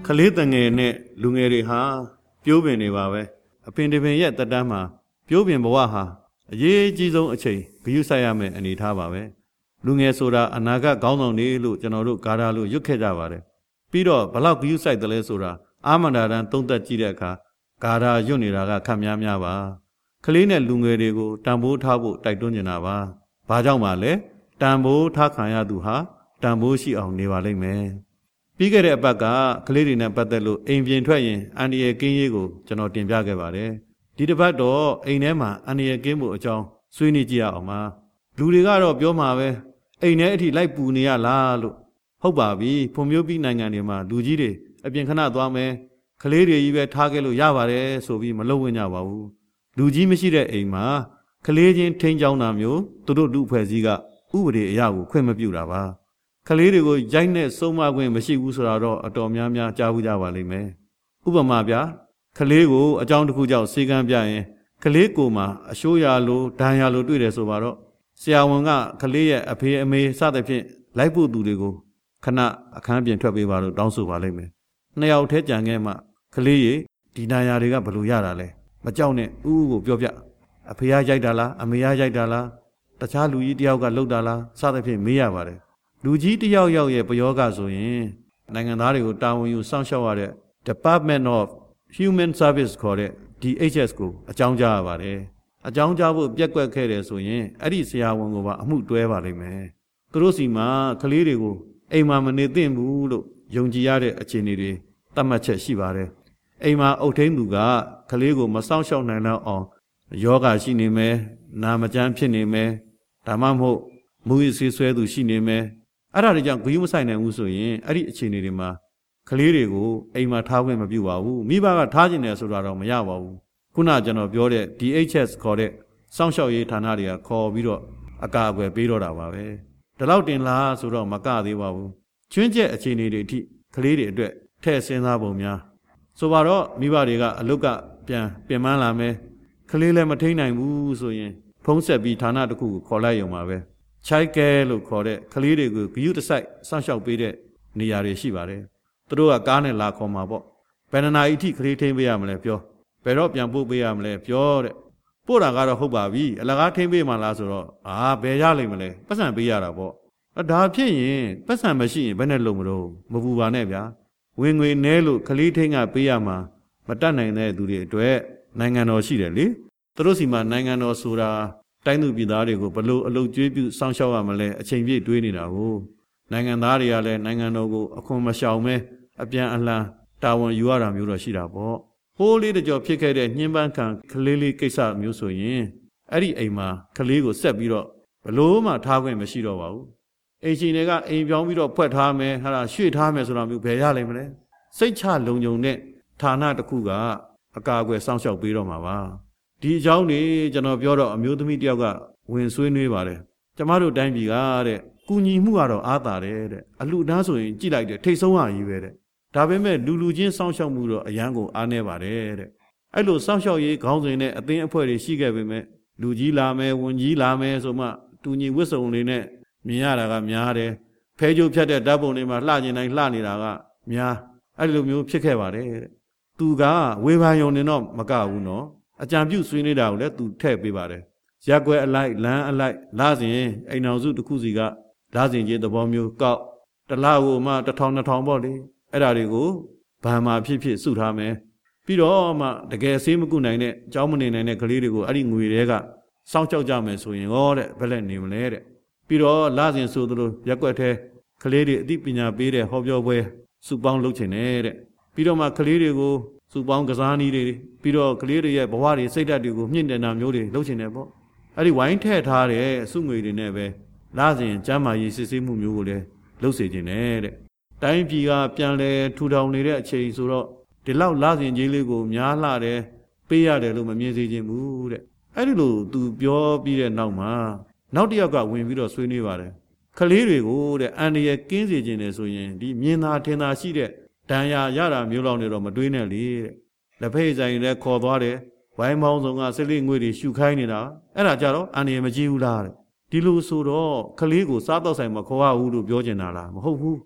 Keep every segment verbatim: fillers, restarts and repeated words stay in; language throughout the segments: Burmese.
လေးတငယ်နဲ့လူငယ်တွေဟာပြိုးပင်နေပါပဲအပင်တပင်ရဲ့တက်တန်းမှာပြိုးပင်ဘဝဟာအရေးအကြီးဆုံးအချိန်ဂရုစိုက်ရမယ့်အနေထားပါပဲလူငယ်ဆိုတာအနာဂတ်ခေါင်းဆောင်တွေလို့ကျွန်တော်တို့ဂါထာလို့ရွတ်ခဲ့ကြပါတယ်ပြီးတော့ဘလောက်ဂရုစိုက်တယ်လဲဆိုတာအာမန္တာရန်သုံးသက်ကြည့်တဲ့အခါဂါထာရွတ်နေတာကခက်များများပါကလေးနဲ့လူငယ်တွေကိုတန်ဖိုးထားဖို့တိုက်တွန်းနေတာပါဘာကြောင့်ပါလဲတန်ဖိုးထားခံရသူဟာတန်ဖိုးရှိအောင်နေပါလိမ့်မယ်ပြီးခဲ့တဲ့အပတ်ကကလေးတွေနဲ့ပတ်သက်လို့အိမ်ပြင်ထွက်ရင်အန္တရာယ်ကင်းရေးကိုကျွန်တော်တင်ပြခဲ့ပါတယ်ဒီတစ်ပတ်တော့အိမ်ထဲမှာအန္တရာယ်ကင်းဖို့အကြောင်းဆွေးနွေးကြည့်ရအောင်ပါလူတွေကတော့ပြောမှာပဲအိမ်ထဲအထိလိုက်ပူနေရလားလို့ဟုတ်ပါပြီဖွံ့ဖြိုးပြီးနိုင်ငံတွေမှာလူကြီးတွေအပြင်ခဏသွားမယ်ကလေးတွေကြီးပဲထားခဲ့လို့ရပါတယ်ဆိုပြီးမလုပ်ဝင်ကြပါဘူးလူကြီးမရှိတဲ့အိမ်မှာကလေးချင်းထိန်းချောင်းတာမျိုးသူတို့လူဖွဲ့စည်းကဥပဒေအရကိုခွင့်မပြုတာပါကလေးတွေကိုရိုက်နဲ့ဆုံးမခွင့်မရှိဘူးဆိုတာတော့အတော်များများကြားဘူးကြပါလိမ့်မယ်ဥပမာဗျာကလေးကိုအကြောင်းတစ်ခုကြောင့်စေကမ်းပြရင်ကလေးကိုမှအရှိုးရလိုဒဏ်ရလိုတွေ့တယ်ဆိုပါတော့ဆရာဝန်ကကလေးရဲ့အဖေအမေစသဖြင့်လိုက်ဖို့သူတွေကိုခဏအခန်းပြင်ထွက်ပေးပါလို့တောင်းဆိုပါလိမ့်မယ်နှစ်ယောက်ထဲကြံခဲ့မှကလေးရေဒီဒဏ်ရာတွေကဘယ်လိုရတာလဲမကြောက်နဲ့ဥဥကိုပြောပြအဖေကရိုက်တာလားအမေကရိုက်တာလားတခြားလူကြီးတယောက်ကလှုပ်တာလားစသဖြင့်မေးရပါတယ်လူကြီးတယောက်ယောက်ရဲ့ပယောဂဆိုရင်နိုင်ငံသားတွေကိုတာဝန်ယူစောင့်ရှောက်ရတဲ့ Department of Human Service ခေါ်တဲ့ D H S ကိုအကြောင်းကြားရပါတယ်အကြောင်းကြားဖို့ပြက်ကွက်ခဲ့တယ်ဆိုရင်အဲ့ဒီဆရာဝန်ကိုပါအမှုတွဲပါလိမ့်မယ်သူတို့စီမှာကလေးတွေကိုအိမ်မှာမနေသင့်ဘူးလို့ယုံကြည်ရတဲ့အခြေအနေတွေသတ်မှတ်ချက်ရှိပါတယ်အိမ်မှာအုပ်ထိန်းသူကကလေးကိုမစောင့်ရှောက်နိုင်တော့အောင်ယောဂရှိနေမယ်နာမကျန်းဖြစ်နေမယ်ဒါမှမဟုတ်မူရစီဆွဲသူရှိနေမယ်အဲ့ဒါတွေကြောင့်ဂရုမစိုက်နိုင်ဘူးဆိုရင်အဲ့ဒီအခြေအနေတွေမှာကလေးတွေကိုအိမ်မှာထားခွင့်မပြုပါဘူးမိဘကထားခြင်းတယ်ဆိုတာတော့မရပါဘူးခုနကျွန်တော်ပြောတဲ့ D H S ခေါ်တဲ့စောင့်ရှောက်ရေးဌာနတွေကခေါ်ပြီးတော့အကာအကွယ်ပေးတော့တာပါပဲဒီလောက်တင်လားဆိုတော့မကသေးပါဘူးချွင်းချက်အခြေအနေတွေအထိကလေးတွေအတွက်ထည့်စဉ်းစားပုံများဆိုပါတော့မိဘတွေကအလုတ်ကပြန်ပြင်ပန်းလာမယ်ကလေးလည်းမထိန်နိုင်ဘူးဆိုရင်ဖုံးဆက်ပြီးဌာနတစ်ခုကိုခေါ်လိုက်ရုံပါပဲချိုက်ကဲလို့ခေါ်တဲ့ကလေးတွေကိုဂရုတစိုက်စောင့်ရှောက်ပေးတဲ့နေရာတွေရှိပါတယ်သူတို့ကကားနဲ့လာခေါ်မှာပေါ့ဘယ်နှနာရီအထိကလေးထိန်းပေးရမလဲပြောဘယ်တော့ပြန်ပို့ပေးရမလဲပြောတဲ့ပို့တာကတော့ဟုတ်ပါပြီအလကားထိန်းပေးမှလားဆိုတော့အာဘယ်ရလိမ့်မလဲပတ်စံပေးရတာပေါ့ဒါဖြစ်ရင်ပတ်စံမရှိရင်ဘယ်နဲ့လုံမလို့မပူပါနဲ့ဗျာဝင်ငွေနဲလို့ကလေးထိန်းကပေးရမှာမတတ်နိုင်တဲ့သူတွေအတွက်နိုင်ငံတော်ရှိတယ်လေသူတို့စီမှာနိုင်ငံတော်ဆိုတာတိုင်းသူပြည်သားတွေကိုဘလို့အလုပ်ကျွေးပြုစောင့်ရှောက်ရမလဲအချိန်ပြည့်တွေးနေတာကိုနိုင်ငံသားတွေကလည်းနိုင်ငံတော်ကိုအခွန်မရှောင်မဲအပြန်အလှန်တာဝန်ယူရတာမျိုးတော့ရှိတာပေါ့ဟိုးလေးတကြောဖြစ်ခဲ့တဲ့ညှဉ်းပန်းခံကလေးလေးကိစ္စမျိုးဆိုရင်အဲ့ဒီအိမ်မှာကလေးကိုဆက်ပြီးတော့ဘလို့မှထားခွင့်မရှိတော့ပါဘူးအိမ်ရှင်တွေကအိမ်ပြောင်းပြီးတော့ဖွက်ထားမယ်ဟာရွှေ့ထားမယ်ဆိုတာမျိုးဘယ်ရလိမ့်မလဲစိတ်ချလုံခြုံတဲ့ဌာနတစ်ခုကအကာအကွယ်စောင့်ရှောက်ပေးတော့မှာပါဒီအကြောင်းနေကျွန်တော်ပြောတော့အမျိုးသမီးတယောက်ကဝင်ဆွေးနွေးပါတယ်ကျမတို့တိုင်းပြည်ကတဲ့ကူညီမှုကတော့အားသာတယ်တဲ့အလှူဒါန်းဆိုရင်ကြည့်လိုက်တယ်ထိတ်ဆုံးဟာကြီးပဲတဲ့ဒါပေမဲ့လူလူချင်းစောင့်ရှောက်မှုတော့အရန်ကိုအားနေပါတယ်တဲ့အဲ့လိုစောင့်ရှောက်ရေးခေါင်းစဉ်နဲ့အသင်းအဖွဲ့တွေရှိခဲ့ပေမဲ့လူကြီးလာမယ်ဝန်ကြီးလာမယ်ဆိုမှတူညီဝစ်စုံလေးနဲ့မြင်ရတာကများတယ်ဖဲကြိုးဖြတ်တဲ့ဓာတ်ပုံတွေမှာလှကျင်တိုင်းလှနေတာကများအဲ့လိုမျိုးဖြစ်ခဲ့ပါတယ်တဲ့သူကဝေဖန်ယုံနေတော့မကဘူးနော်အကြံပြုဆွေးနွေးတာကိုလည်းသူထည့်ပေးပါတယ်ရက်ွယ်အလိုက်လမ်းအလိုက်လာစဉ်အိမ်အောင်စုတစ်ခုစီကလာစဉ်ကြီးသဘောမျိုးကောက်တလားကိုမှတစ်ထောင်နှစ်ထောင်ပေါ့လေအဲ့ဒါတွေကိုဗန်မာဖြစ်ဖြစ်စုထားမယ်ပြီးတော့မှတကယ်ဆေးမကုနိုင်တဲ့အကြောင်းမနေနိုင်တဲ့ကလေးတွေကိုအဲ့ဒီငွေတွေကစောင့်ကြောက်ကြမယ်ဆိုရင်ဟောတဲ့ဘယ်လက်နေမလဲတဲ့ပြီးတော့လာစဉ်ဆိုသလိုရက်ွက်ထဲကလေးတွေအသိပညာပေးတဲ့ဟောပြောပွဲစုပေါင်းလုပ်ချင်တယ်တဲ့ပြီးတော့မှကလေးတွေကိုစုပေါင်းကစားနည်းတွေပြီးတော့ကလေးတွေရဲ့ဘဝတွေစိတ်ဓာတ်တွေကိုမြင့်တင်တာမျိုးတွေလုပ်ချင်တယ်ပေါ့အဲ့ဒီဝိုင်းထည့်ထားတဲ့စုငွေတွေနဲ့ပဲလာစဉ်ကျမ်းမာရေးစစ်ဆေးမှုမျိုးကိုလည်းလုပ်စေချင်တယ်တဲ့တိုင်းပြည်ကပြန်လဲထူထောင်နေတဲ့အချိန်ဆိုတော့ဒီလောက်လာစဉ်ကြီးလေးကိုများလှတယ်ပေးရတယ်လို့မမြင်စေချင်ဘူးတဲ့အဲ့ဒီလိုသူပြောပြီးတဲ့နောက်မှာနောက်တစ်ယောက်ကဝင်ပြီးတော့ဆွေးနွေးပါတယ်ကလေးတွေကိုတဲ့အန္တရာယ်ကင်းစေခြင်းတယ်ဆိုရင်ဒီမြင်သာထင်သာရှိတဲ့ဒဏ်ရာရတာမျိုးလောက်နေတော့မတွေးနဲ့လေတဲ့လက်ဖေးဆိုင်လည်းခေါ်သွားတယ်ဝိုင်းပေါင်းဆောင်ကစလိငွေတွေရှုခိုင်းနေတာအဲ့ဒါကြတော့အန္တရာယ်မကြီးဘူးလားတဲ့ဒီလိုဆိုတော့ကလေးကိုစားတော့ဆိုင်မခေါ်ရဘူးလို့ပြောချင်တာလားမဟုတ်ဘူးရ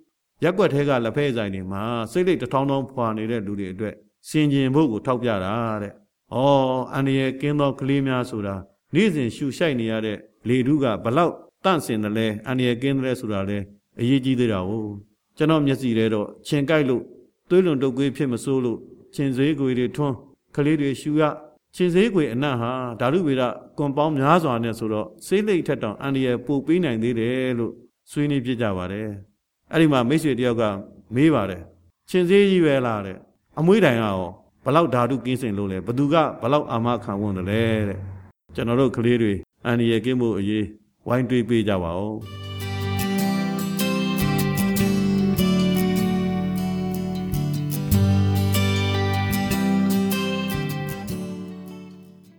ရက်ွက်ထဲကလက်ဖက်ဆိုင်တွေမှာစိတ်လိတ်တထောင်းထောင်းဖွာနေတဲ့လူတွေအတွက်စင်ကျင်ဖို့ကိုထောက်ပြတာတဲ့။ဩအန္တရာယ်ကင်းသောကလေးများဆိုတာနေ့စဉ်ရှူရှိုက်နေရတဲ့လေထုကဘလောက်တန့်စင်တယ်လဲအန္တရာယ်ကင်းတယ်ဆိုတာလဲအရေးကြီးသေးတာဟုတ်ကျွန်တော်မျက်စိထဲတော့ခြင်ကြိုက်လို့သွေးလွန်တုပ်ကွေးဖြစ်မစိုးလို့ခြင်စေးကွေတွေထွန်းကလေးတွေရှူရခြင်စေးကွေအနံ့ဟာဓာတုဗေဒကွန်ပေါင်းများစွာနဲ့ဆိုတော့ဆေးလိပ်ထက်တောင်အန္တရာယ်ပိုပေးနိုင်သေးတယ်လို့ဆွေးနွေးပြကြပါတယ်အဲ့ဒီမှာမိတ်ဆွေတယောက်ကမေးပါတယ်ခြင်စေးကြီးပဲလားတဲ့အမွှေးတိုင်ကရောဘလောက်ဓာတုကင်းစင်လို့လဲဘသူကဘလောက်အာမခံဝန်တယ်လဲတဲ့ကျွန်တော်တို့ကလေးတွေအန္တရာယ်ကင်းဖို့အရေးဝိုင်းတွေးပေးကြပါဦး